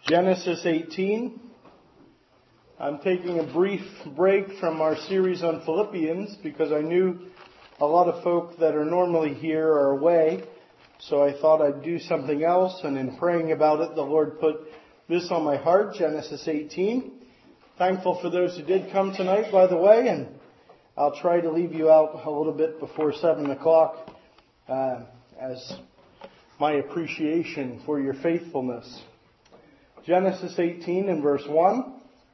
Genesis 18. I'm taking a brief break from our series on Philippians because I knew a lot of folk that are normally here are away. So I thought I'd do something else, and in praying about it, the Lord put this on my heart, Genesis 18. Thankful for those who did come tonight, by the way, and I'll try to leave you out a little bit before 7 o'clock as my appreciation for your faithfulness. Genesis 18 and verse 1.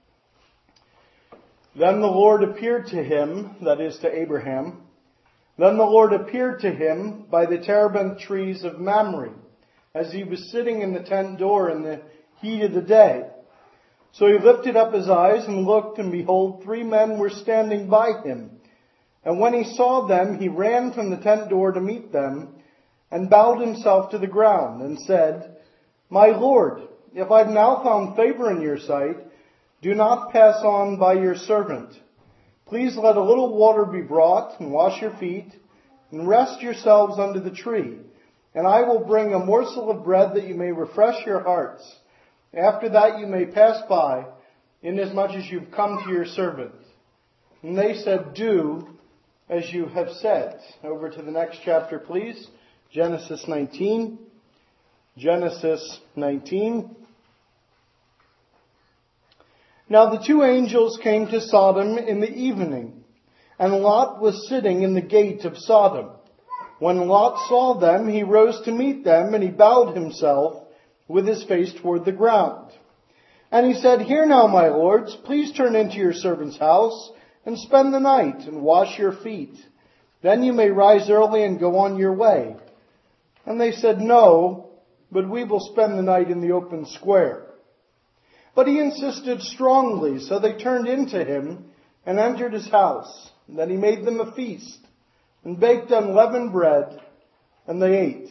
Then the Lord appeared to him, that is to Abraham. Then the Lord appeared to him by the terebinth trees of Mamre, as he was sitting in the tent door in the heat of the day. So he lifted up his eyes and looked, and behold, 3 men were standing by him. And when he saw them, he ran from the tent door to meet them, and bowed himself to the ground, and said, My Lord, if I've now found favor in your sight, do not pass on by your servant. Please let a little water be brought, and wash your feet, and rest yourselves under the tree. And I will bring a morsel of bread that you may refresh your hearts. After that you may pass by, inasmuch as you've come to your servant. And they said, Do as you have said. Over to the next chapter, please. Genesis 19. Genesis 19. Now the 2 angels came to Sodom in the evening, and Lot was sitting in the gate of Sodom. When Lot saw them, he rose to meet them, and he bowed himself with his face toward the ground. And he said, Hear now, my lords, please turn into your servant's house, and spend the night, and wash your feet. Then you may rise early and go on your way. And they said, No, but we will spend the night in the open square. But he insisted strongly, so they turned into him and entered his house. And then he made them a feast and baked unleavened bread, and they ate.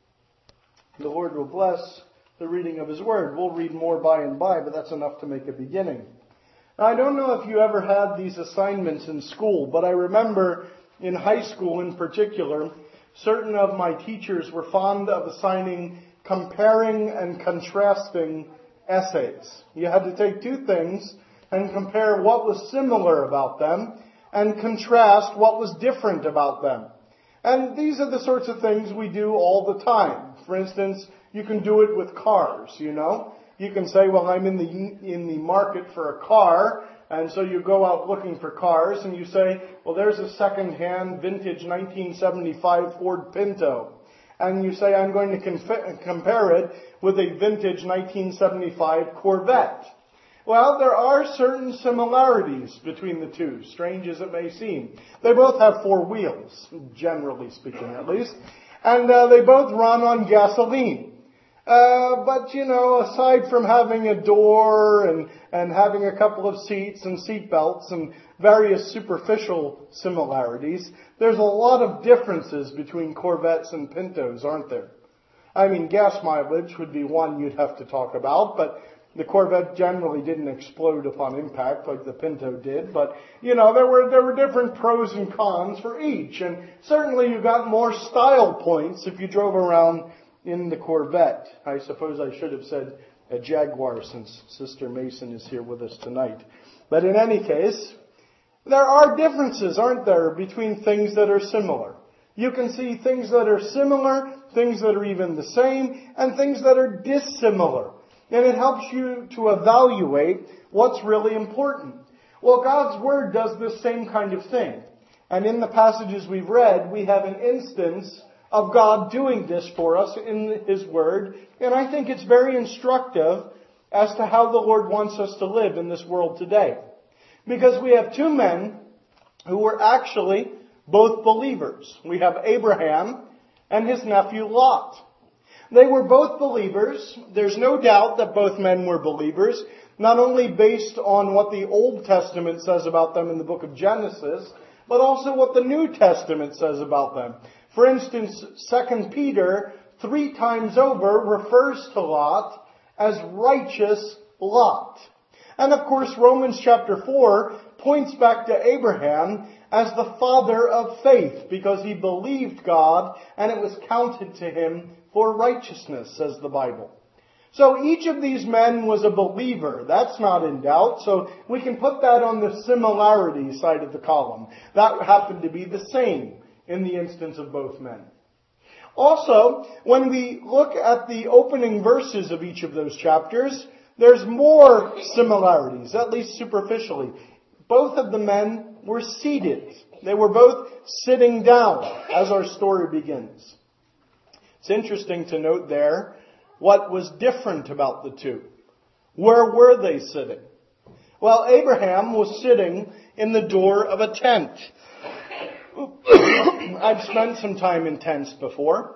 The Lord will bless the reading of his word. We'll read more by and by, but that's enough to make a beginning. Now, I don't know if you ever had these assignments in school, but I remember in high school in particular, certain of my teachers were fond of assigning comparing and contrasting essays. You had to take 2 things and compare what was similar about them and contrast what was different about them. And these are the sorts of things we do all the time. For instance, you can do it with cars, you know. You can say, well, I'm in the market for a car, and so you go out looking for cars, and you say, well, there's a second-hand vintage 1975 Ford Pinto. And you say, I'm going to compare it with a vintage 1975 Corvette. Well, there are certain similarities between the 2, strange as it may seem. They both have 4 wheels, generally speaking at least, and they both run on gasoline. But, you know, aside from having a door and having a couple of seats and seat belts and various superficial similarities, there's a lot of differences between Corvettes and Pintos, aren't there? I mean, gas mileage would be one you'd have to talk about, but the Corvette generally didn't explode upon impact like the Pinto did. But, you know, there were different pros and cons for each. And certainly you got more style points if you drove around in the Corvette. I suppose I should have said a Jaguar since Sister Mason is here with us tonight. But in any case, there are differences, aren't there, between things that are similar. You can see things that are similar, things that are even the same, and things that are dissimilar. And it helps you to evaluate what's really important. Well, God's Word does this same kind of thing. And in the passages we've read, we have an instance of God doing this for us in His Word. And I think it's very instructive as to how the Lord wants us to live in this world today. Because we have 2 men who were actually both believers. We have Abraham and his nephew Lot. They were both believers. There's no doubt that both men were believers, not only based on what the Old Testament says about them in the book of Genesis, but also what the New Testament says about them. For instance, 2 Peter 3 times over refers to Lot as righteous Lot. And of course, Romans chapter 4 points back to Abraham as the father of faith, because he believed God and it was counted to him for righteousness, says the Bible. So each of these men was a believer. That's not in doubt. So we can put that on the similarity side of the column. That happened to be the same in the instance of both men. Also, when we look at the opening verses of each of those chapters, there's more similarities, at least superficially. Both of the men were seated. They were both sitting down as our story begins. It's interesting to note there what was different about the two. Where were they sitting? Well, Abraham was sitting in the door of a tent. I've spent some time in tents before.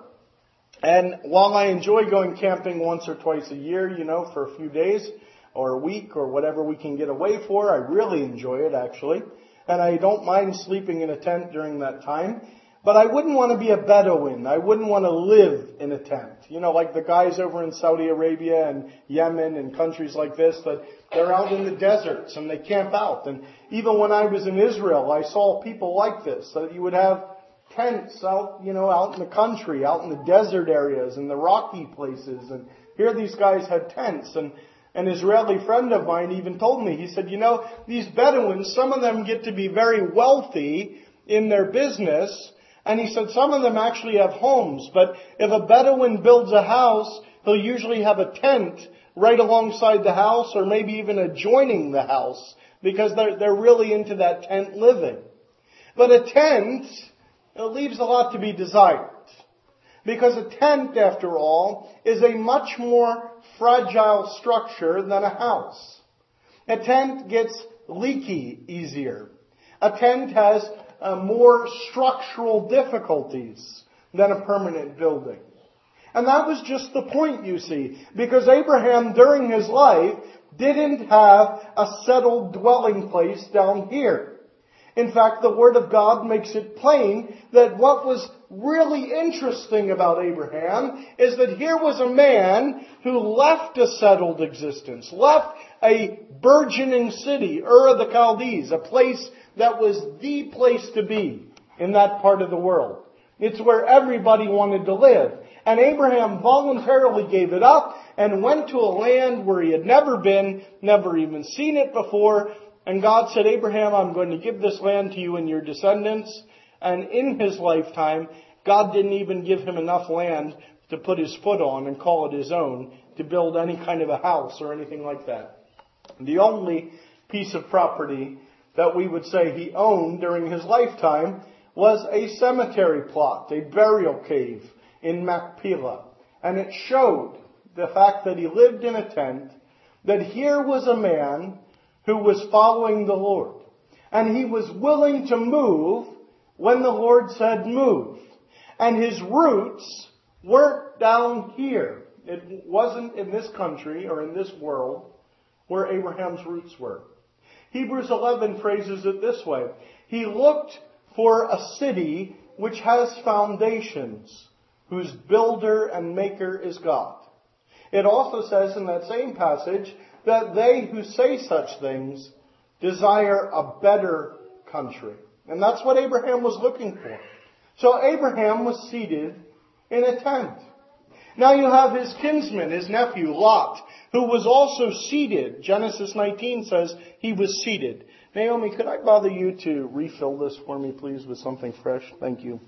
And while I enjoy going camping once or twice a year, for a few days or a week or whatever we can get away for, I really enjoy it actually. And I don't mind sleeping in a tent during that time. But I wouldn't want to be a Bedouin. I wouldn't want to live in a tent. Like the guys over in Saudi Arabia and Yemen and countries like this, that they're out in the deserts and they camp out. And even when I was in Israel, I saw people like this, that you would have tents out, out in the country, out in the desert areas and the rocky places. And here these guys had tents. And an Israeli friend of mine even told me, he said, these Bedouins, some of them get to be very wealthy in their business. And he said some of them actually have homes, but if a Bedouin builds a house, he'll usually have a tent right alongside the house or maybe even adjoining the house because they're really into that tent living. But a tent, it leaves a lot to be desired. Because a tent, after all, is a much more fragile structure than a house. A tent gets leaky easier. A tent has more structural difficulties than a permanent building. And that was just the point, you see, because Abraham during his life didn't have a settled dwelling place down here. In fact, the Word of God makes it plain that what was really interesting about Abraham is that here was a man who left a settled existence, left a burgeoning city, Ur of the Chaldees, a place that was the place to be in that part of the world. It's where everybody wanted to live. And Abraham voluntarily gave it up and went to a land where he had never been, never even seen it before. And God said, Abraham, I'm going to give this land to you and your descendants. And in his lifetime, God didn't even give him enough land to put his foot on and call it his own, to build any kind of a house or anything like that. The only piece of property that we would say he owned during his lifetime was a cemetery plot, a burial cave in Machpelah. And it showed the fact that he lived in a tent, that here was a man who was following the Lord. And he was willing to move when the Lord said move. And his roots weren't down here. It wasn't in this country or in this world where Abraham's roots were. Hebrews 11 phrases it this way. He looked for a city which has foundations, whose builder and maker is God. It also says in that same passage that they who say such things desire a better country. And that's what Abraham was looking for. So Abraham was seated in a tent. Now you have his kinsman, his nephew, Lot, who was also seated. Genesis 19 says he was seated. Naomi, could I bother you to refill this for me, please, with something fresh? Thank you.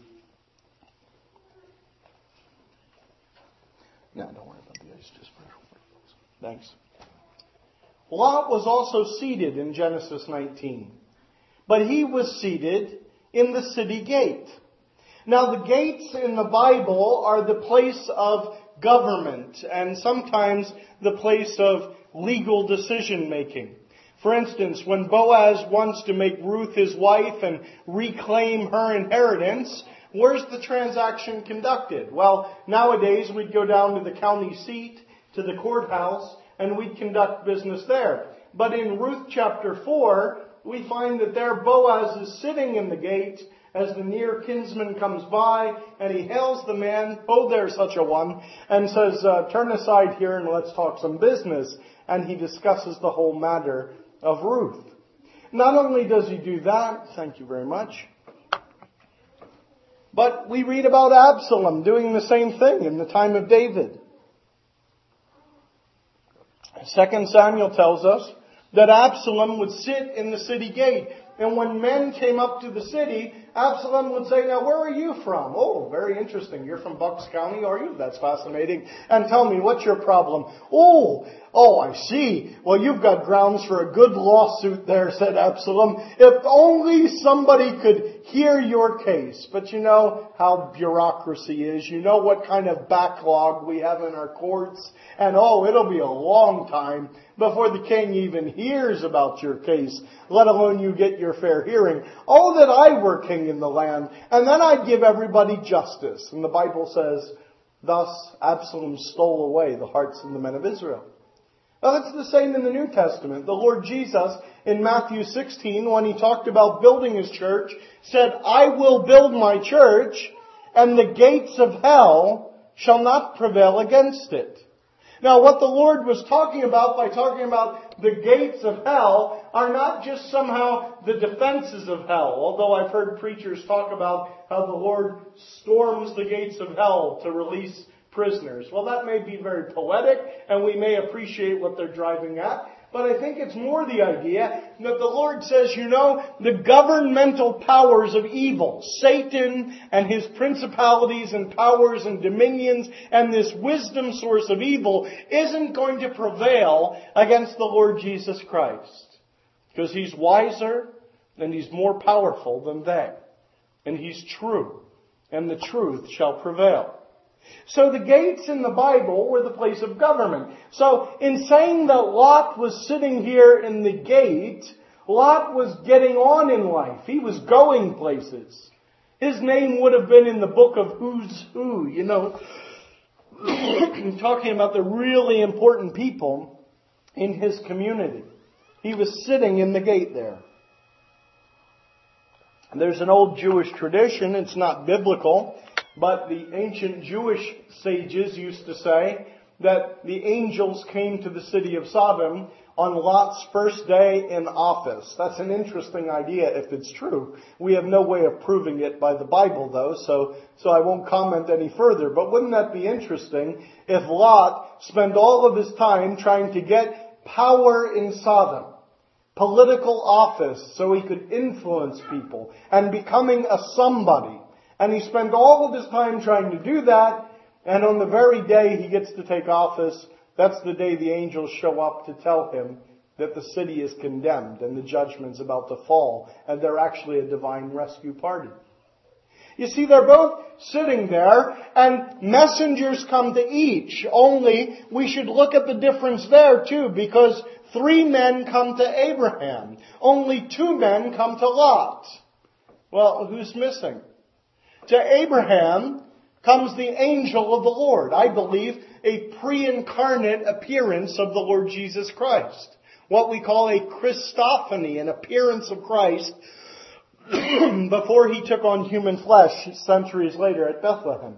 No, don't worry about the ice, just fresh water. Thanks. Lot was also seated in Genesis 19. But he was seated in the city gate. Now, the gates in the Bible are the place of government and sometimes the place of legal decision making. For instance, when Boaz wants to make Ruth his wife and reclaim her inheritance, where's the transaction conducted? Well, nowadays we'd go down to the county seat, to the courthouse, and we'd conduct business there. But in Ruth chapter 4, we find that there Boaz is sitting in the gate as the near kinsman comes by, and he hails the man, oh, there's such a one, and says, turn aside here and let's talk some business. And he discusses the whole matter of Ruth. Not only does he do that, thank you very much, but we read about Absalom doing the same thing in the time of David. 2 Samuel tells us that Absalom would sit in the city gate. And when men came up to the city, Absalom would say, "Now, where are you from?" "Oh, very interesting. You're from Bucks County, are you? That's fascinating. And tell me, what's your problem?" Oh, I see. Well, you've got grounds for a good lawsuit there," said Absalom. "If only somebody could hear your case." But you know how bureaucracy is. You know what kind of backlog we have in our courts. And it'll be a long time before the king even hears about your case, let alone you get your fair hearing. "Oh, that I were king in the land, and then I'd give everybody justice." And the Bible says, thus Absalom stole away the hearts of the men of Israel. Well, it's the same in the New Testament. The Lord Jesus, in Matthew 16, when He talked about building His church, said, "I will build my church, and the gates of hell shall not prevail against it." Now, what the Lord was talking about by talking about the gates of hell are not just somehow the defenses of hell, although I've heard preachers talk about how the Lord storms the gates of hell to release prisoners. Well, that may be very poetic, and we may appreciate what they're driving at. But I think it's more the idea that the Lord says, the governmental powers of evil, Satan and his principalities and powers and dominions and this wisdom source of evil isn't going to prevail against the Lord Jesus Christ. Because He's wiser and He's more powerful than they. And He's true. And the truth shall prevail. So the gates in the Bible were the place of government. So in saying that Lot was sitting here in the gate, Lot was getting on in life. He was going places. His name would have been in the book of Who's Who, talking about the really important people in his community. He was sitting in the gate there. And there's an old Jewish tradition, it's not biblical, but the ancient Jewish sages used to say that the angels came to the city of Sodom on Lot's first day in office. That's an interesting idea if it's true. We have no way of proving it by the Bible, though, so I won't comment any further. But wouldn't that be interesting if Lot spent all of his time trying to get power in Sodom, political office, so he could influence people, and becoming a somebody. And he spent all of his time trying to do that, and on the very day he gets to take office, that's the day the angels show up to tell him that the city is condemned and the judgment's about to fall, and they're actually a divine rescue party. You see, they're both sitting there, and messengers come to each. Only we should look at the difference there too, because 3 men come to Abraham. Only 2 men come to Lot. Well, who's missing? To Abraham comes the angel of the Lord. I believe a pre-incarnate appearance of the Lord Jesus Christ. What we call a Christophany, an appearance of Christ before He took on human flesh centuries later at Bethlehem.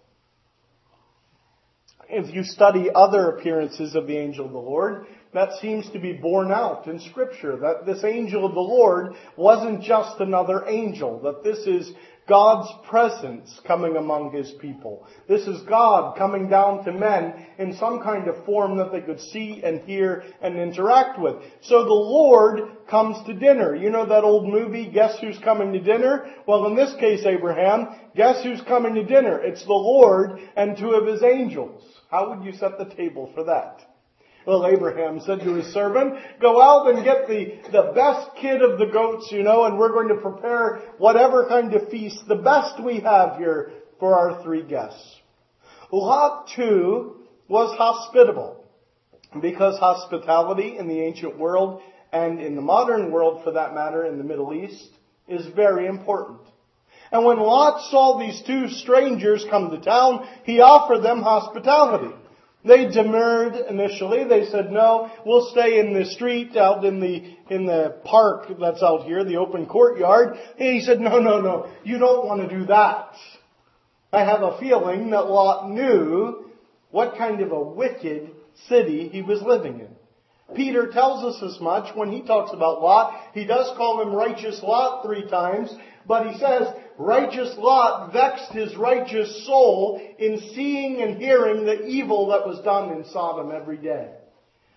If you study other appearances of the angel of the Lord, that seems to be borne out in Scripture. That this angel of the Lord wasn't just another angel. That this is God's presence coming among His people. This is God coming down to men in some kind of form that they could see and hear and interact with. So the Lord comes to dinner. You know that old movie, Guess Who's Coming to Dinner? Well, in this case, Abraham, guess who's coming to dinner? It's the Lord and 2 of His angels. How would you set the table for that? Well, Abraham said to his servant, "Go out and get the best kid of the goats, and we're going to prepare whatever kind of feast, the best we have here for our 3 guests." Lot, too, was hospitable, because hospitality in the ancient world, and in the modern world for that matter, in the Middle East, is very important. And when Lot saw these 2 strangers come to town, he offered them hospitality. They demurred initially. They said, "No, we'll stay in the street out in the park that's out here, the open courtyard." And he said, No, you don't want to do that. I have a feeling that Lot knew what kind of a wicked city he was living in. Peter tells us as much when he talks about Lot. He does call him righteous Lot 3 times, but he says, righteous Lot vexed his righteous soul in seeing and hearing the evil that was done in Sodom every day.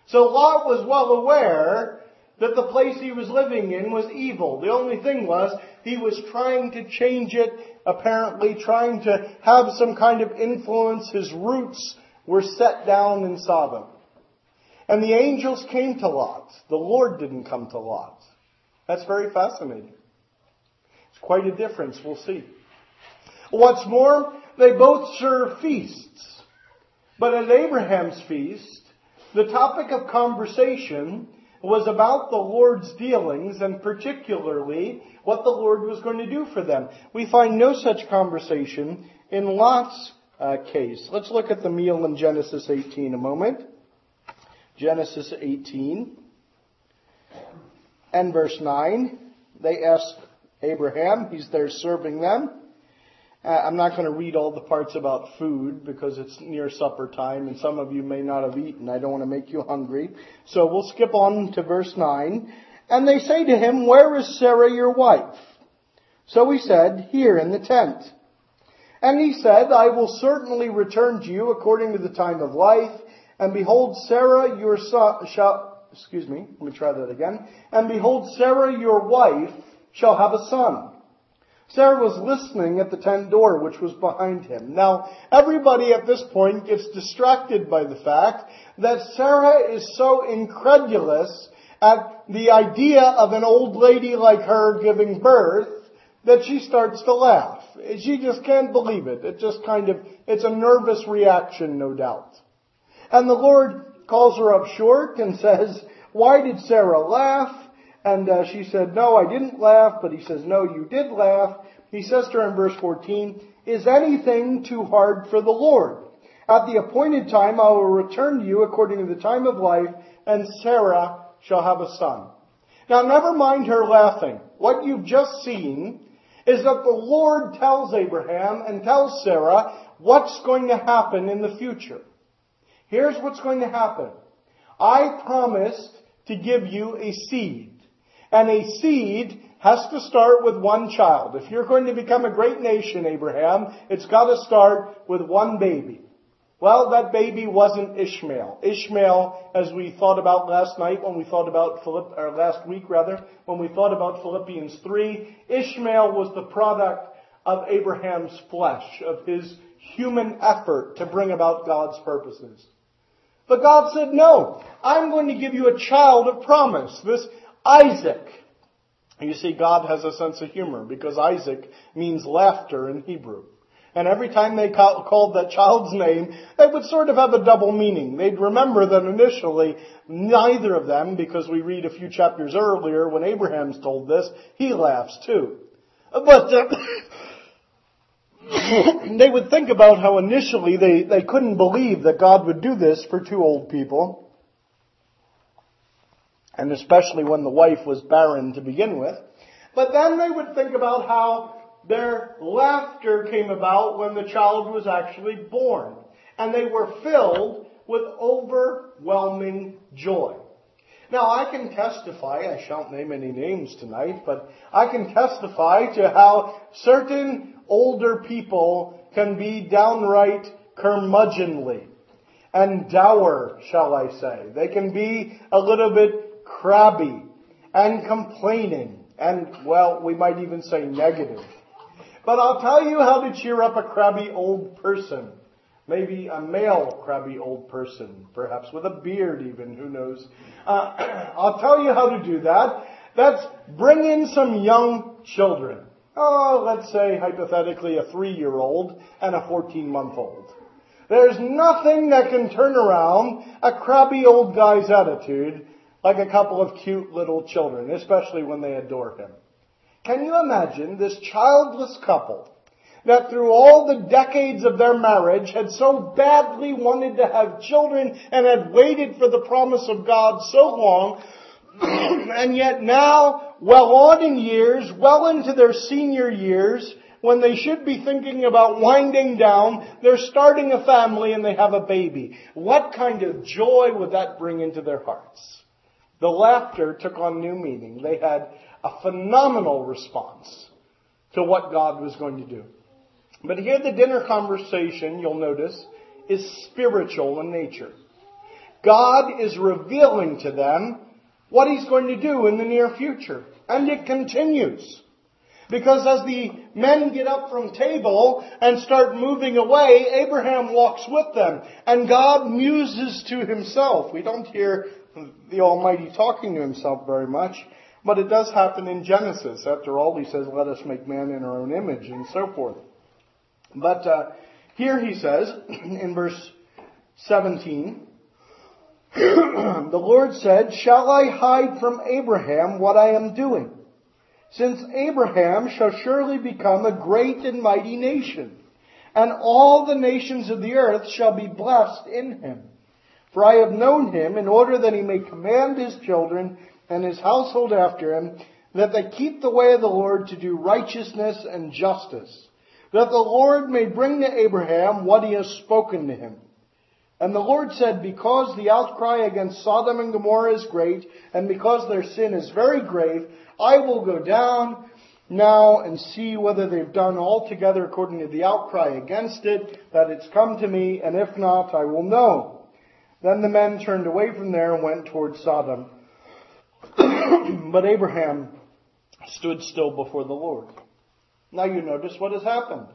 So Lot was well aware that the place he was living in was evil. The only thing was, he was trying to change it, apparently trying to have some kind of influence. His roots were set down in Sodom. And the angels came to Lot. The Lord didn't come to Lot. That's very fascinating. It's quite a difference, we'll see. What's more, they both serve feasts. But at Abraham's feast, the topic of conversation was about the Lord's dealings, and particularly what the Lord was going to do for them. We find no such conversation in Lot's case. Let's look at the meal in Genesis 18 a moment. Genesis 18 and verse 9. They ask Abraham, he's there serving them. I'm not going to read all the parts about food because it's near supper time and some of you may not have eaten. I don't want to make you hungry. So we'll skip on to verse 9. And they say to him, "Where is Sarah your wife?" So he said, "Here in the tent." And he said, "I will certainly return to you according to the time of life. And behold, Sarah your And behold, Sarah your wife shall have a son." Sarah was listening at the tent door, which was behind him. Now, everybody at this point gets distracted by the fact that Sarah is so incredulous at the idea of an old lady like her giving birth that she starts to laugh. She just can't believe it. It's a nervous reaction, no doubt. And the Lord calls her up short and says, "Why did Sarah laugh?" And she said, "No, I didn't laugh." But he says, "No, you did laugh." He says to her in verse 14, "Is anything too hard for the Lord? At the appointed time I will return to you according to the time of life, and Sarah shall have a son." Now never mind her laughing. What you've just seen is that the Lord tells Abraham and tells Sarah what's going to happen in the future. Here's what's going to happen. I promised to give you a seed. And a seed has to start with one child. If you're going to become a great nation, Abraham, it's got to start with one baby. Well, that baby wasn't Ishmael. Ishmael, as we thought about last week, when we thought about Philippians 3, Ishmael was the product of Abraham's flesh, of his human effort to bring about God's purposes. But God said, "No, I'm going to give you a child of promise, this Isaac." You see, God has a sense of humor because Isaac means laughter in Hebrew. And every time they called that child's name, they would sort of have a double meaning. They'd remember that initially neither of them, because we read a few chapters earlier when Abraham's told this, he laughs too. But they would think about how initially they couldn't believe that God would do this for two old people. And especially when the wife was barren to begin with. But then they would think about how their laughter came about when the child was actually born. And they were filled with overwhelming joy. Now I can testify, I shan't name any names tonight, but I can testify to how certain older people can be downright curmudgeonly and dour, shall I say. They can be a little bit crabby and complaining and, well, we might even say negative. But I'll tell you how to cheer up a crabby old person. Maybe a male crabby old person, perhaps with a beard even, who knows. I'll tell you how to do that. That's bring in some young children. Oh, let's say hypothetically a 3-year-old and a 14-month-old. There's nothing that can turn around a crabby old guy's attitude like a couple of cute little children, especially when they adore him. Can you imagine this childless couple that through all the decades of their marriage had so badly wanted to have children and had waited for the promise of God so long, and yet now, well on in years, well into their senior years, when they should be thinking about winding down, they're starting a family and they have a baby. What kind of joy would that bring into their hearts? The laughter took on new meaning. They had a phenomenal response to what God was going to do. But here the dinner conversation, you'll notice, is spiritual in nature. God is revealing to them what He's going to do in the near future. And it continues. Because as the men get up from table and start moving away, Abraham walks with them. And God muses to Himself. We don't hear the Almighty talking to Himself very much. But it does happen in Genesis. After all, He says, let us make man in our own image and so forth. But here He says, in verse 17, the Lord said, shall I hide from Abraham what I am doing? Since Abraham shall surely become a great and mighty nation, and all the nations of the earth shall be blessed in him. For I have known him in order that he may command his children and his household after him, that they keep the way of the Lord to do righteousness and justice, that the Lord may bring to Abraham what He has spoken to him. And the Lord said, because the outcry against Sodom and Gomorrah is great, and because their sin is very grave, I will go down now and see whether they've done altogether according to the outcry against it, that it's come to me, and if not, I will know. Then the men turned away from there and went toward Sodom. But Abraham stood still before the Lord. Now you notice what has happened.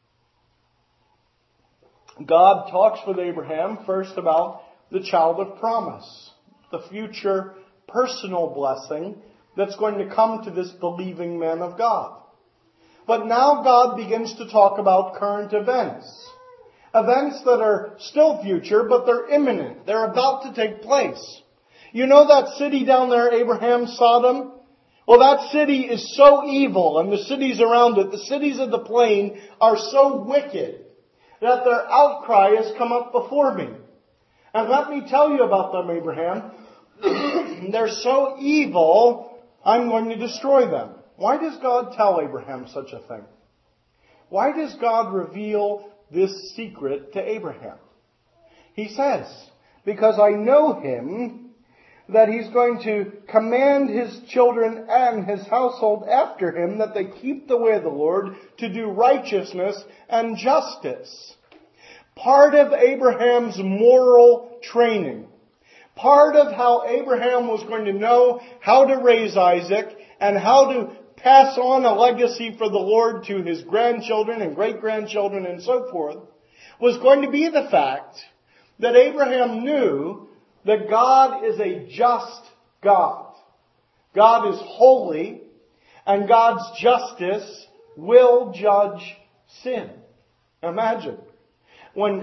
God talks with Abraham first about the child of promise, the future personal blessing that's going to come to this believing man of God. But now God begins to talk about current events. Events that are still future, but they're imminent. They're about to take place. You know that city down there, Abraham, Sodom? Well, that city is so evil, and the cities around it, the cities of the plain, are so wicked that their outcry has come up before me. And let me tell you about them, Abraham. They're so evil, I'm going to destroy them. Why does God tell Abraham such a thing? Why does God reveal this secret to Abraham? He says, because I know him, that he's going to command his children and his household after him that they keep the way of the Lord to do righteousness and justice. Part of Abraham's moral training, part of how Abraham was going to know how to raise Isaac and how to pass on a legacy for the Lord to his grandchildren and great-grandchildren and so forth, was going to be the fact that Abraham knew that God is a just God. God is holy, and God's justice will judge sin. Imagine. When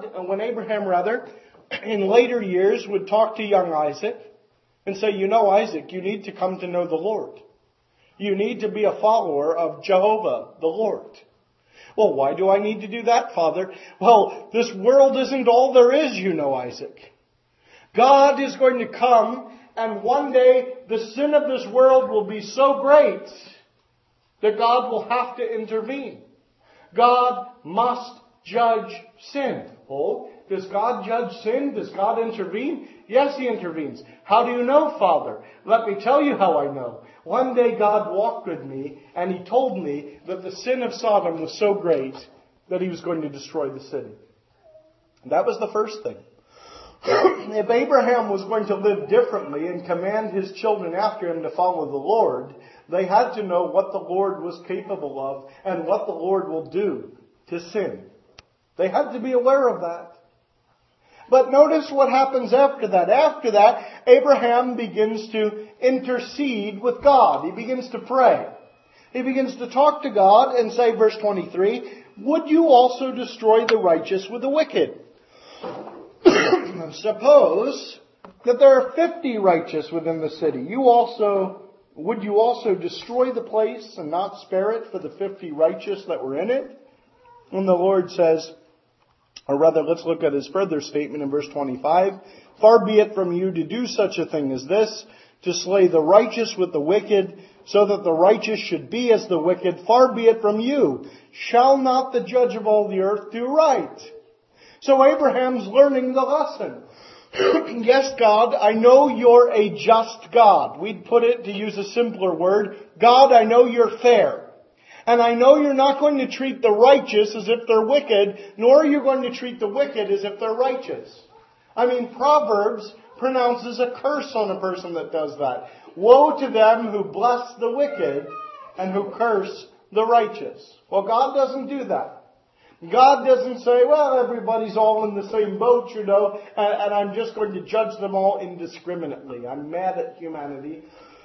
Abraham, in later years would talk to young Isaac and say, you know, Isaac, you need to come to know the Lord. You need to be a follower of Jehovah, the Lord. Well, why do I need to do that, Father? Well, this world isn't all there is, you know, Isaac. God is going to come, and one day the sin of this world will be so great that God will have to intervene. God must judge sin. Oh, does God judge sin? Does God intervene? Yes, He intervenes. How do you know, Father? Let me tell you how I know. One day God walked with me, and He told me that the sin of Sodom was so great that He was going to destroy the city. That was the first thing. If Abraham was going to live differently and command his children after him to follow the Lord, they had to know what the Lord was capable of and what the Lord will do to sin. They had to be aware of that. But notice what happens after that. After that, Abraham begins to intercede with God. He begins to pray. He begins to talk to God and say, verse 23, would you also destroy the righteous with the wicked? Suppose that there are 50 righteous within the city. Would you also destroy the place and not spare it for the 50 righteous that were in it? And the Lord says, or rather, let's look at his further statement in verse 25. Far be it from you to do such a thing as this, to slay the righteous with the wicked, so that the righteous should be as the wicked. Far be it from you. Shall not the judge of all the earth do right? So Abraham's learning the lesson. Yes, God, I know you're a just God. We'd put it, to use a simpler word, God, I know you're fair. And I know you're not going to treat the righteous as if they're wicked, nor are you going to treat the wicked as if they're righteous. I mean, Proverbs pronounces a curse on a person that does that. Woe to them who bless the wicked and who curse the righteous. Well, God doesn't do that. God doesn't say, well, everybody's all in the same boat, and I'm just going to judge them all indiscriminately. I'm mad at humanity,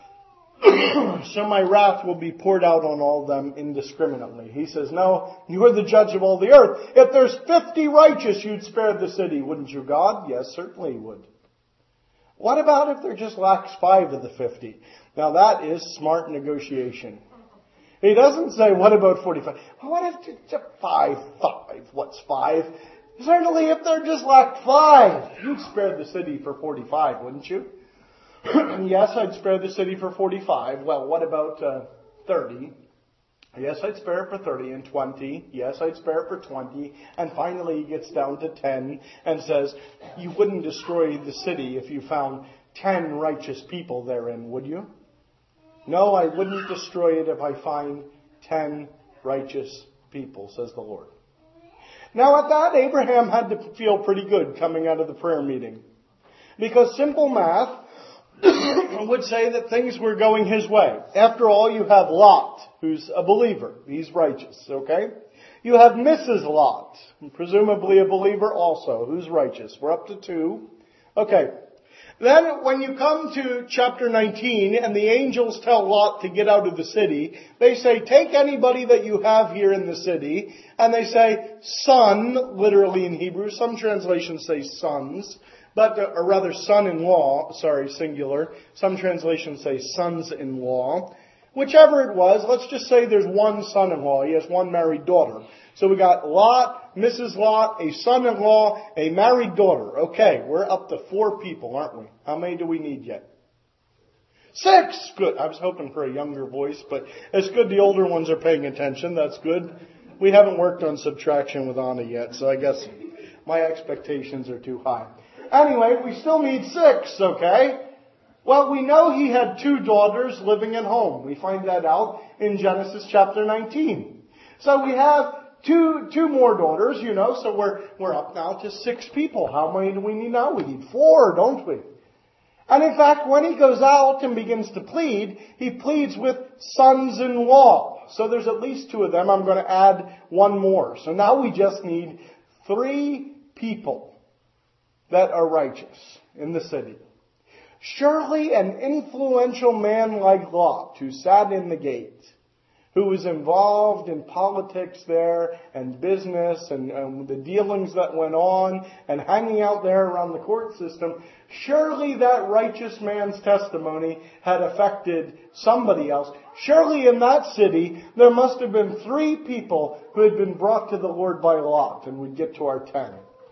so my wrath will be poured out on all of them indiscriminately. He says, no, you are the judge of all the earth. If there's 50 righteous, you'd spare the city, wouldn't you, God? Yes, certainly you would. What about if there just lacks 5 of the 50? Now that is smart negotiation. He doesn't say, what about 45? Well, what if it's 5? What's 5? Certainly if there just lacked 5, you'd spare the city for 45, wouldn't you? Yes, I'd spare the city for 45. Well, what about 30? Yes, I'd spare it for 30. And 20? Yes, I'd spare it for 20. And finally he gets down to 10 and says, you wouldn't destroy the city if you found 10 righteous people therein, would you? No, I wouldn't destroy it if I find 10 righteous people, says the Lord. Now at that, Abraham had to feel pretty good coming out of the prayer meeting. Because simple math would say that things were going his way. After all, you have Lot, who's a believer. He's righteous, okay? You have Mrs. Lot, presumably a believer also, who's righteous. We're up to 2. Okay. Then when you come to chapter 19 and the angels tell Lot to get out of the city, they say, take anybody that you have here in the city, and they say, son, literally in Hebrew. Some translations say sons, or rather son-in-law, singular. Some translations say sons-in-law. Whichever it was, let's just say there's one son-in-law. He has one married daughter. So we got Lot, Mrs. Lot, a son-in-law, a married daughter. Okay, we're up to 4 people, aren't we? How many do we need yet? 6! Good. I was hoping for a younger voice, but it's good the older ones are paying attention. That's good. We haven't worked on subtraction with Anna yet, so I guess my expectations are too high. Anyway, we still need 6, okay? Well, we know he had 2 daughters living at home. We find that out in Genesis chapter 19. So we have two more daughters, so we're up now to 6 people. How many do we need now? We need 4, don't we? And in fact, when he goes out and begins to plead, he pleads with sons-in-law. So there's at least 2 of them. I'm going to add 1 more. So now we just need 3 people that are righteous in the city. Surely an influential man like Lot, who sat in the gate, who was involved in politics there and business and the dealings that went on and hanging out there around the court system, surely that righteous man's testimony had affected somebody else. Surely in that city there must have been 3 people who had been brought to the Lord by Lot, and we'd get to our 10.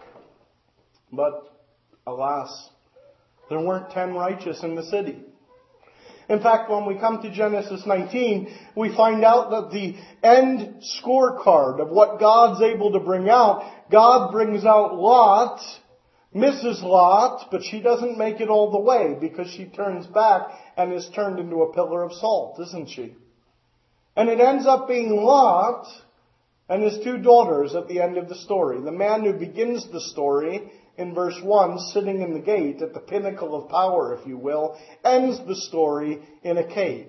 But alas, there weren't 10 righteous in the city. In fact, when we come to Genesis 19, we find out that the end scorecard of what God's able to bring out, God brings out Lot, Mrs. Lot, but she doesn't make it all the way because she turns back and is turned into a pillar of salt, isn't she? And it ends up being Lot and his 2 daughters at the end of the story. The man who begins the story in verse 1, sitting in the gate at the pinnacle of power, if you will, ends the story in a cave.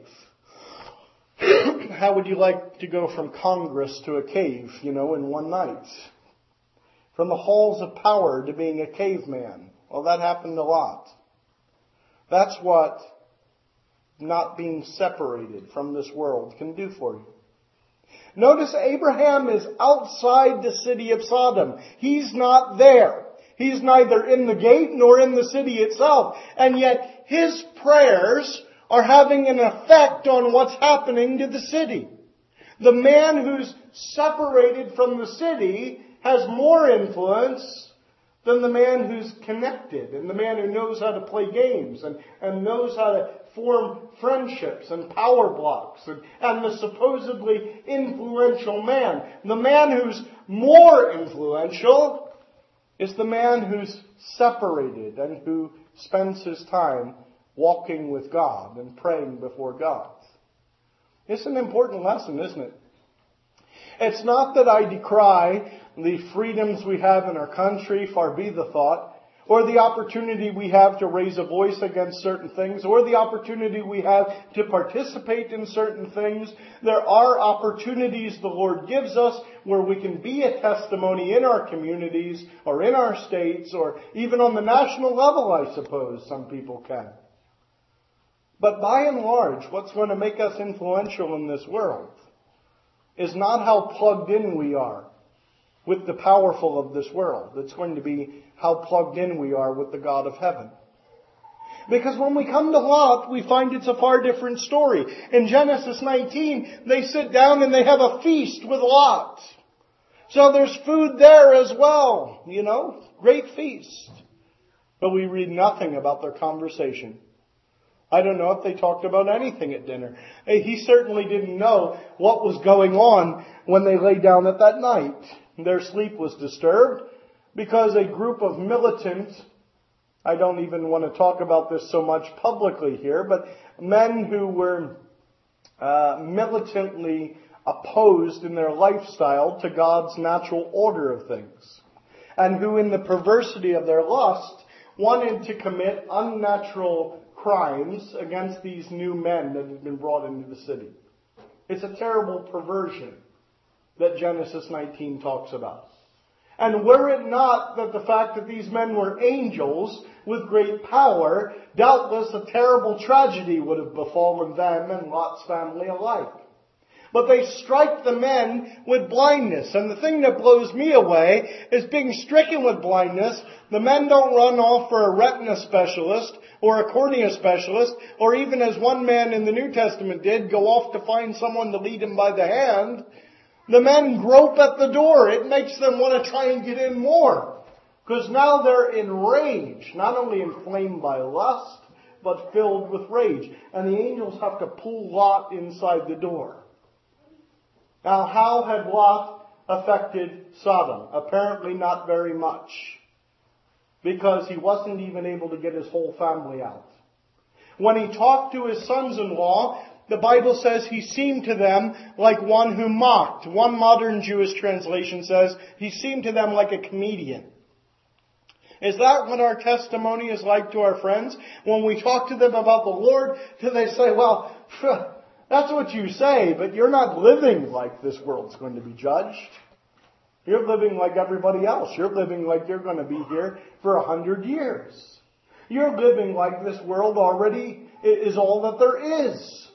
How would you like to go from Congress to a cave, in one night? From the halls of power to being a caveman. Well, that happened a lot. That's what not being separated from this world can do for you. Notice Abraham is outside the city of Sodom. He's not there. He's neither in the gate nor in the city itself. And yet his prayers are having an effect on what's happening to the city. The man who's separated from the city has more influence than the man who's connected and the man who knows how to play games and knows how to form friendships and power blocks and the supposedly influential man. The man who's more influential is the man who's separated and who spends his time walking with God and praying before God. It's an important lesson, isn't it? It's not that I decry the freedoms we have in our country, far be the thought. or the opportunity we have to raise a voice against certain things, or the opportunity we have to participate in certain things. There are opportunities the Lord gives us where we can be a testimony in our communities, or in our states, or even on the national level, I suppose some people can. But by and large, what's going to make us influential in this world is not how plugged in we are with the powerful of this world. It's going to be how plugged in we are with the God of heaven. Because when we come to Lot, we find it's a far different story. In Genesis 19, they sit down and they have a feast with Lot. So there's food there as well, great feast. But we read nothing about their conversation. I don't know if they talked about anything at dinner. He certainly didn't know what was going on when they lay down at that night. Their sleep was disturbed because a group of militants, I don't even want to talk about this so much publicly here, but men who were militantly opposed in their lifestyle to God's natural order of things, and who in the perversity of their lust wanted to commit unnatural crimes against these new men that had been brought into the city. It's a terrible perversion that Genesis 19 talks about. And were it not that the fact that these men were angels with great power, doubtless a terrible tragedy would have befallen them and Lot's family alike. But they strike the men with blindness. And the thing that blows me away is being stricken with blindness. The men don't run off for a retina specialist or a cornea specialist, or even as one man in the New Testament did, go off to find someone to lead him by the hand. The men grope at the door. It makes them want to try and get in more. Because now they're enraged, not only inflamed by lust, but filled with rage. And the angels have to pull Lot inside the door. Now, how had Lot affected Sodom? Apparently not very much. Because he wasn't even able to get his whole family out. When he talked to his sons-in-law, the Bible says he seemed to them like one who mocked. One modern Jewish translation says he seemed to them like a comedian. Is that what our testimony is like to our friends? When we talk to them about the Lord, do they say, well, that's what you say, but you're not living like this world's going to be judged. You're living like everybody else. You're living like you're going to be here for 100 years. You're living like this world already is all that there is.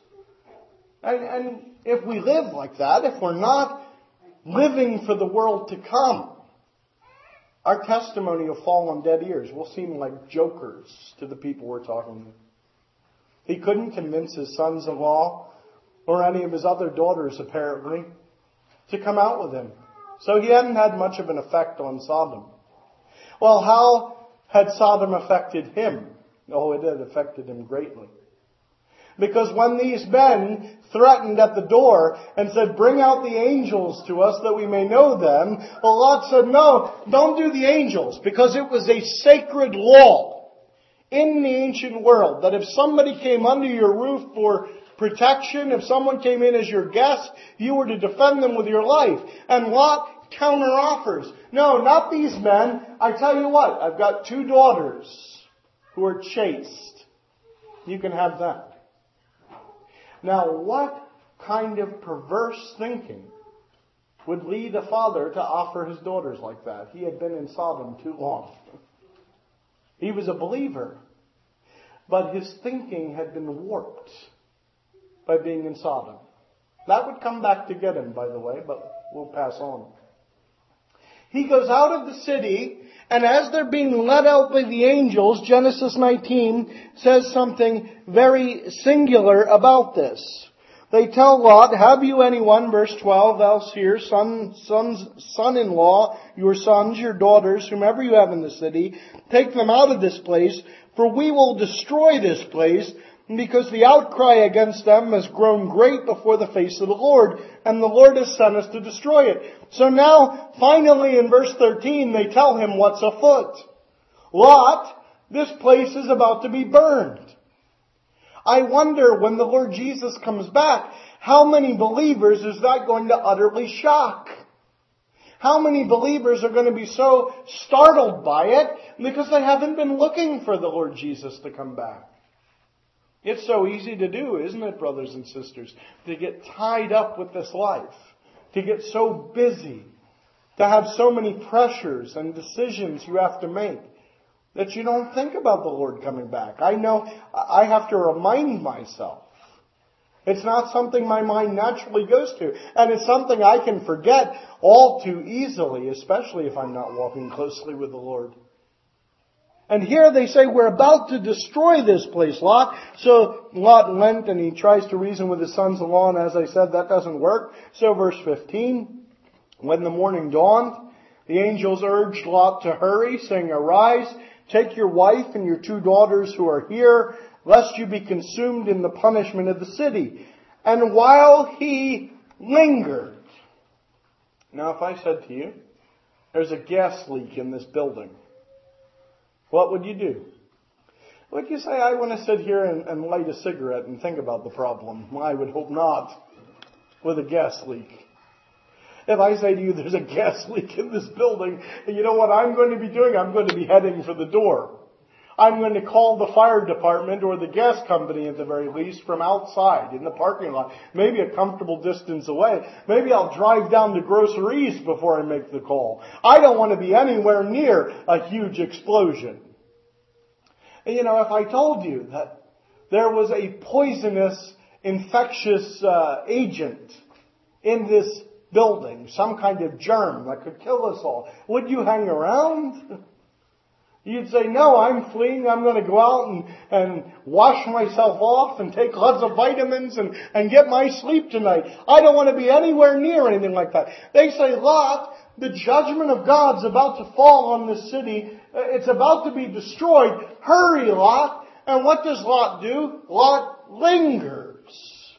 And if we live like that, if we're not living for the world to come, our testimony will fall on dead ears. We'll seem like jokers to the people we're talking to. He couldn't convince his sons-in-law or any of his other daughters, apparently, to come out with him. So he hadn't had much of an effect on Sodom. Well, how had Sodom affected him? Oh, it had affected him greatly. Because when these men threatened at the door and said, bring out the angels to us that we may know them, Lot said, no, don't do the angels, because it was a sacred law in the ancient world that if somebody came under your roof for protection, if someone came in as your guest, you were to defend them with your life. And Lot counteroffers. No, not these men. I tell you what, I've got 2 daughters who are chaste. You can have them. Now, what kind of perverse thinking would lead a father to offer his daughters like that? He had been in Sodom too long. He was a believer, but his thinking had been warped by being in Sodom. That would come back to get him, by the way, but we'll pass on. He goes out of the city, and as they're being led out by the angels, Genesis 19 says something very singular about this. They tell Lot, have you anyone, verse 12, else here, son-in-law, your sons, your daughters, whomever you have in the city, take them out of this place, for we will destroy this place, because the outcry against them has grown great before the face of the Lord, and the Lord has sent us to destroy it. So now, finally in verse 13, they tell him what's afoot. Lot, this place is about to be burned. I wonder when the Lord Jesus comes back, how many believers is that going to utterly shock? How many believers are going to be so startled by it because they haven't been looking for the Lord Jesus to come back? It's so easy to do, isn't it, brothers and sisters? To get tied up with this life. To get so busy. To have so many pressures and decisions you have to make that you don't think about the Lord coming back. I know I have to remind myself. It's not something my mind naturally goes to. And it's something I can forget all too easily, especially if I'm not walking closely with the Lord. And here they say, we're about to destroy this place, Lot. So Lot went and he tries to reason with his sons-in-law. And as I said, that doesn't work. So verse 15, when the morning dawned, the angels urged Lot to hurry, saying, arise, take your wife and your 2 daughters who are here, lest you be consumed in the punishment of the city. And while he lingered. Now if I said to you, there's a gas leak in this building, what would you do? Would you say, I want to sit here and light a cigarette and think about the problem? I would hope not, with a gas leak. If I say to you, there's a gas leak in this building, and you know what I'm going to be doing? I'm going to be heading for the door. I'm going to call the fire department or the gas company at the very least from outside in the parking lot, maybe a comfortable distance away. Maybe I'll drive down to groceries before I make the call. I don't want to be anywhere near a huge explosion. And you know, if I told you that there was a poisonous, infectious agent in this building, some kind of germ that could kill us all, would you hang around? You'd say, no, I'm fleeing. I'm going to go out and wash myself off and take lots of vitamins and get my sleep tonight. I don't want to be anywhere near anything like that. They say, Lot, the judgment of God's about to fall on this city. It's about to be destroyed. Hurry, Lot. And what does Lot do? Lot lingers.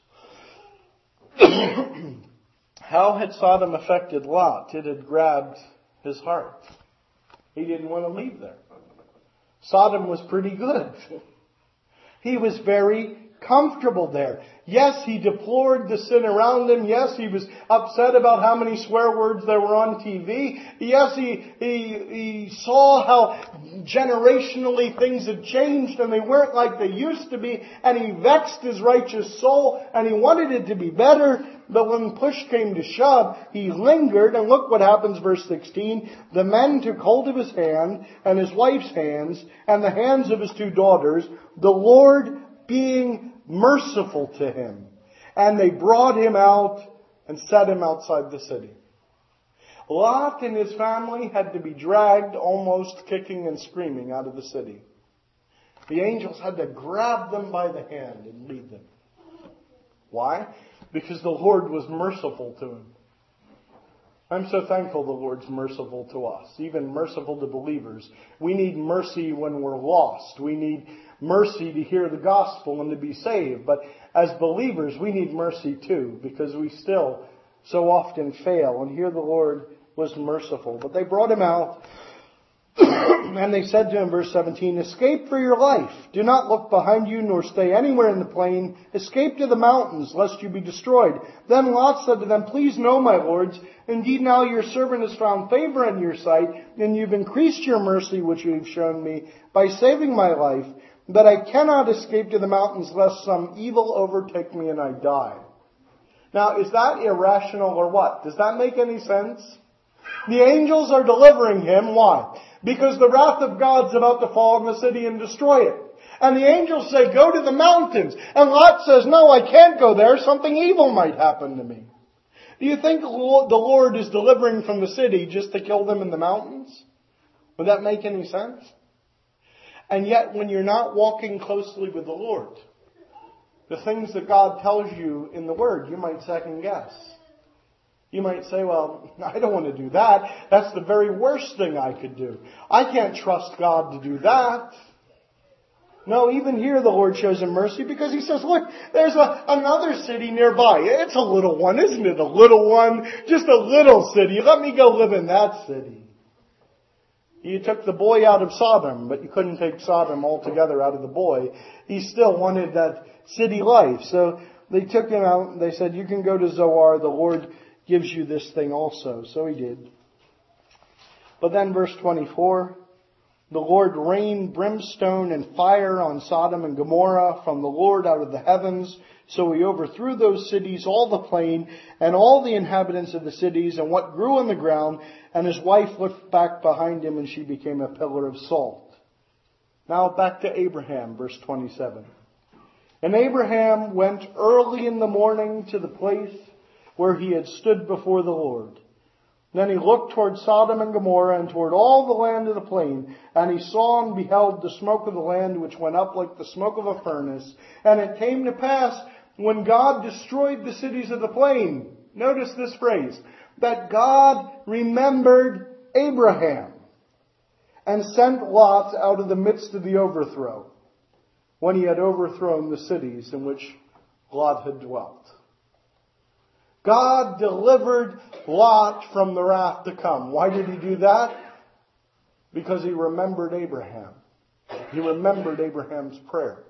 How had Sodom affected Lot? It had grabbed his heart. He didn't want to leave there. Sodom was pretty good. He was very comfortable there. Yes, he deplored the sin around him. Yes, he was upset about how many swear words there were on TV. Yes, he saw how generationally things had changed and they weren't like they used to be. And he vexed his righteous soul and he wanted it to be better. But when push came to shove, he lingered. And look what happens, verse 16. The men took hold of his hand and his wife's hands and the hands of his 2 daughters, the Lord being merciful to him. And they brought him out and set him outside the city. Lot and his family had to be dragged almost kicking and screaming out of the city. The angels had to grab them by the hand and lead them. Why? Because the Lord was merciful to him. I'm so thankful the Lord's merciful to us, even merciful to believers. We need mercy when we're lost. We need mercy to hear the gospel and to be saved. But as believers, we need mercy too, because we still so often fail. And here the Lord was merciful. But they brought him out, and they said to him, verse 17, escape for your life. Do not look behind you, nor stay anywhere in the plain. Escape to the mountains, lest you be destroyed. Then Lot said to them, please no, my lords. Indeed, now your servant has found favor in your sight, and you've increased your mercy, which you have shown me, by saving my life. But I cannot escape to the mountains, lest some evil overtake me and I die. Now, is that irrational or what? Does that make any sense? The angels are delivering him. Why? Because the wrath of God's about to fall on the city and destroy it. And the angels say, go to the mountains. And Lot says, no, I can't go there. Something evil might happen to me. Do you think the Lord is delivering from the city just to kill them in the mountains? Would that make any sense? And yet, when you're not walking closely with the Lord, the things that God tells you in the Word, you might second guess. You might say, well, I don't want to do that. That's the very worst thing I could do. I can't trust God to do that. No, even here the Lord shows him mercy because he says, look, there's another city nearby. It's a little one, isn't it? A little one, just a little city. Let me go live in that city. You took the boy out of Sodom, but you couldn't take Sodom altogether out of the boy. He still wanted that city life. So they took him out and they said, you can go to Zoar. The Lord gives you this thing also. So he did. But then verse 24, the Lord rained brimstone and fire on Sodom and Gomorrah from the Lord out of the heavens. So he overthrew those cities, all the plain, and all the inhabitants of the cities, and what grew on the ground. And his wife looked back behind him, and she became a pillar of salt. Now back to Abraham, verse 27. And Abraham went early in the morning to the place where he had stood before the Lord. Then he looked toward Sodom and Gomorrah and toward all the land of the plain, and he saw and beheld the smoke of the land which went up like the smoke of a furnace. And it came to pass, when God destroyed the cities of the plain, notice this phrase, that God remembered Abraham and sent Lot out of the midst of the overthrow, when he had overthrown the cities in which Lot had dwelt. God delivered Lot from the wrath to come. Why did he do that? Because he remembered Abraham. He remembered Abraham's prayers.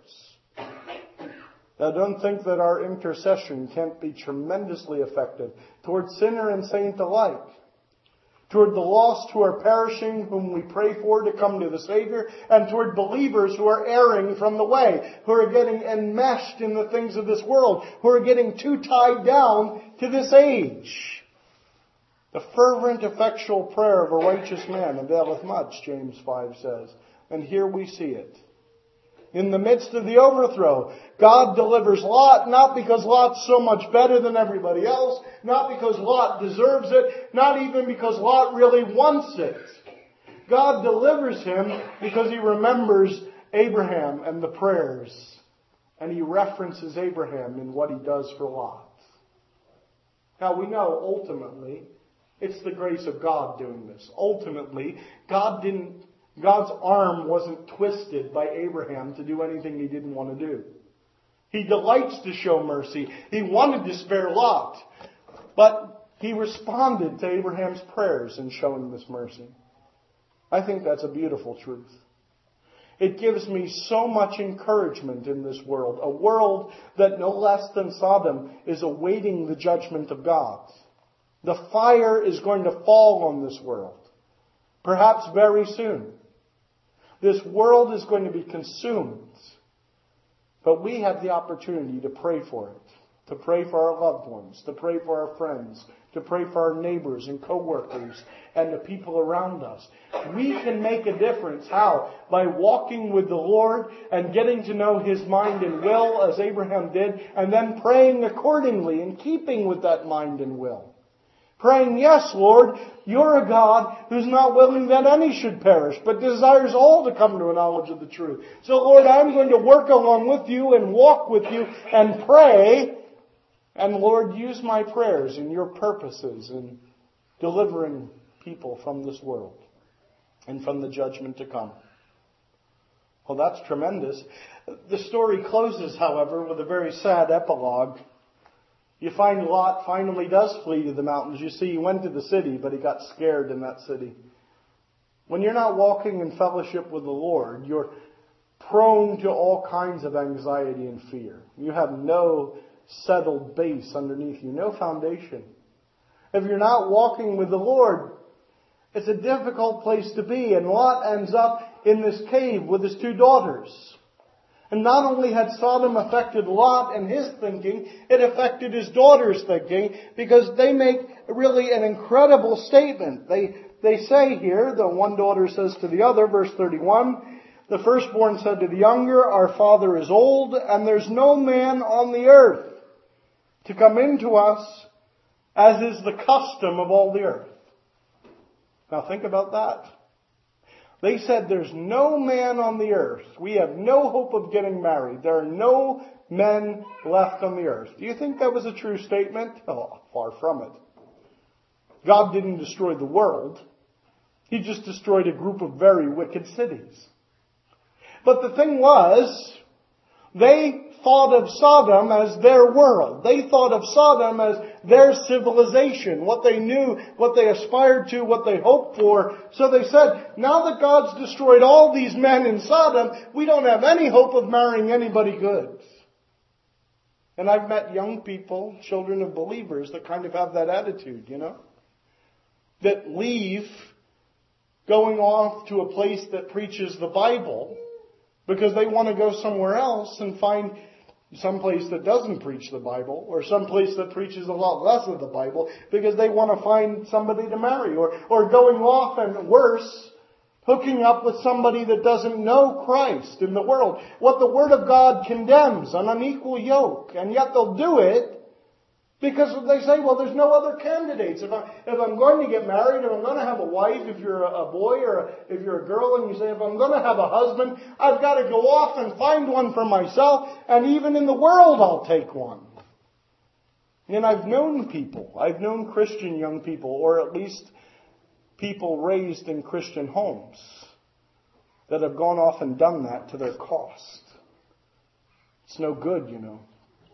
Now don't think that our intercession can't be tremendously effective toward sinner and saint alike. Toward the lost who are perishing, whom we pray for to come to the Savior, and toward believers who are erring from the way, who are getting enmeshed in the things of this world, who are getting too tied down to this age. The fervent, effectual prayer of a righteous man availeth much, James 5 says. And here we see it. In the midst of the overthrow, God delivers Lot, not because Lot's so much better than everybody else, not because Lot deserves it, not even because Lot really wants it. God delivers him because he remembers Abraham and the prayers, and he references Abraham in what he does for Lot. Now we know ultimately it's the grace of God doing this. Ultimately, God's arm wasn't twisted by Abraham to do anything he didn't want to do. He delights to show mercy. He wanted to spare Lot. But he responded to Abraham's prayers in showing this mercy. I think that's a beautiful truth. It gives me so much encouragement in this world. A world that no less than Sodom is awaiting the judgment of God. The fire is going to fall on this world. Perhaps very soon. This world is going to be consumed. But we have the opportunity to pray for it. To pray for our loved ones. To pray for our friends. To pray for our neighbors and co-workers and the people around us. We can make a difference. How? By walking with the Lord and getting to know His mind and will as Abraham did, and then praying accordingly and keeping with that mind and will. Praying, yes, Lord, you're a God who's not willing that any should perish, but desires all to come to a knowledge of the truth. So, Lord, I'm going to work along with you and walk with you and pray. And, Lord, use my prayers in your purposes in delivering people from this world and from the judgment to come. Well, that's tremendous. The story closes, however, with a very sad epilogue. You find Lot finally does flee to the mountains. You see, he went to the city, but he got scared in that city. When you're not walking in fellowship with the Lord, you're prone to all kinds of anxiety and fear. You have no settled base underneath you, no foundation. If you're not walking with the Lord, it's a difficult place to be. And Lot ends up in this cave with his two daughters. And not only had Sodom affected Lot and his thinking, it affected his daughter's thinking, because they make really an incredible statement. They say here, the one daughter says to the other, verse 31, the firstborn said to the younger, our father is old, and there's no man on the earth to come into us, as is the custom of all the earth. Now think about that. They said there's no man on the earth. We have no hope of getting married. There are no men left on the earth. Do you think that was a true statement? Oh, far from it. God didn't destroy the world. He just destroyed a group of very wicked cities. But the thing was, they thought of Sodom as their world. They thought of Sodom as their civilization, what they knew, what they aspired to, what they hoped for. So they said, now that God's destroyed all these men in Sodom, we don't have any hope of marrying anybody good. And I've met young people, children of believers, that kind of have that attitude, that leave going off to a place that preaches the Bible because they want to go somewhere else and find some place that doesn't preach the Bible, or some place that preaches a lot less of the Bible because they want to find somebody to marry, or going off and worse, hooking up with somebody that doesn't know Christ in the world. What the Word of God condemns, an unequal yoke, and yet they'll do it because they say, well, there's no other candidates. If I'm going to get married, if I'm going to have a wife, if you're a boy or if you're a girl, and you say, if I'm going to have a husband, I've got to go off and find one for myself, and even in the world I'll take one. And I've known Christian young people, or at least people raised in Christian homes, that have gone off and done that to their cost. It's no good, you know.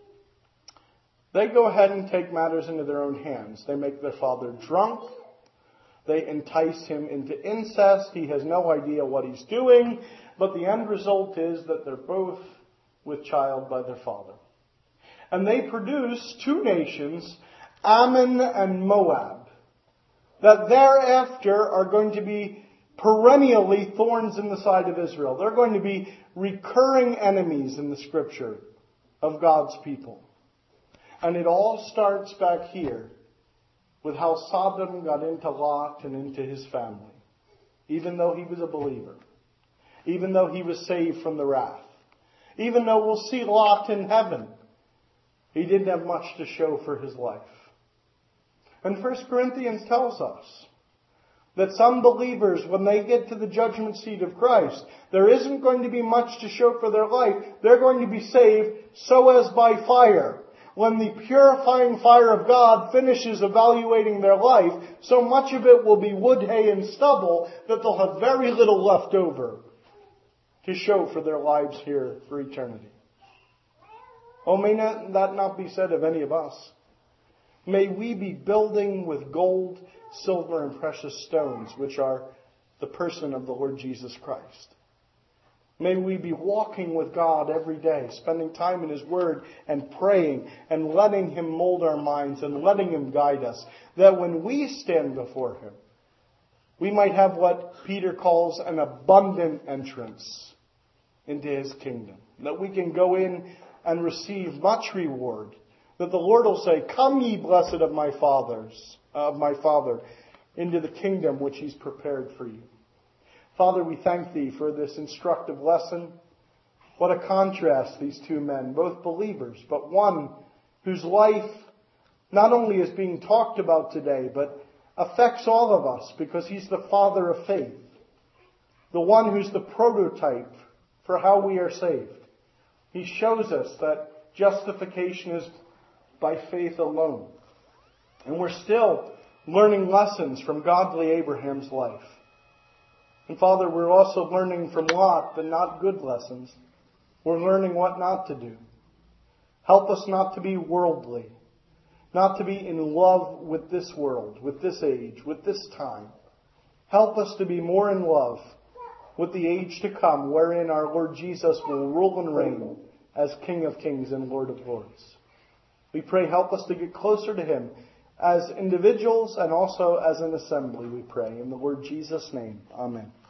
They go ahead and take matters into their own hands. They make their father drunk. They entice him into incest. He has no idea what he's doing. But the end result is that they're both with child by their father. And they produce two nations, Ammon and Moab, that thereafter are going to be perennially thorns in the side of Israel. They're going to be recurring enemies in the Scripture of God's people. And it all starts back here with how Sodom got into Lot and into his family. Even though he was a believer. Even though he was saved from the wrath. Even though we'll see Lot in heaven. He didn't have much to show for his life. And 1 Corinthians tells us that some believers, when they get to the judgment seat of Christ, there isn't going to be much to show for their life. They're going to be saved so as by fire. When the purifying fire of God finishes evaluating their life, so much of it will be wood, hay, and stubble that they'll have very little left over to show for their lives here for eternity. Oh, may that not be said of any of us. May we be building with gold, silver, and precious stones, which are the person of the Lord Jesus Christ. May we be walking with God every day, spending time in His Word and praying and letting Him mold our minds and letting Him guide us. That when we stand before Him, we might have what Peter calls an abundant entrance into His kingdom. That we can go in and receive much reward. That the Lord will say, "Come ye blessed of my Father, into the kingdom which He's prepared for you." Father, we thank Thee for this instructive lesson. What a contrast, these two men, both believers, but one whose life not only is being talked about today, but affects all of us because he's the father of faith. The one who's the prototype for how we are saved. He shows us that justification is by faith alone. And we're still learning lessons from godly Abraham's life. And Father, we're also learning from Lot, but not good lessons. We're learning what not to do. Help us not to be worldly, not to be in love with this world, with this age, with this time. Help us to be more in love with the age to come, wherein our Lord Jesus will rule and reign as King of Kings and Lord of Lords. We pray, help us to get closer to Him as individuals and also as an assembly, we pray. In the Lord Jesus' name, amen.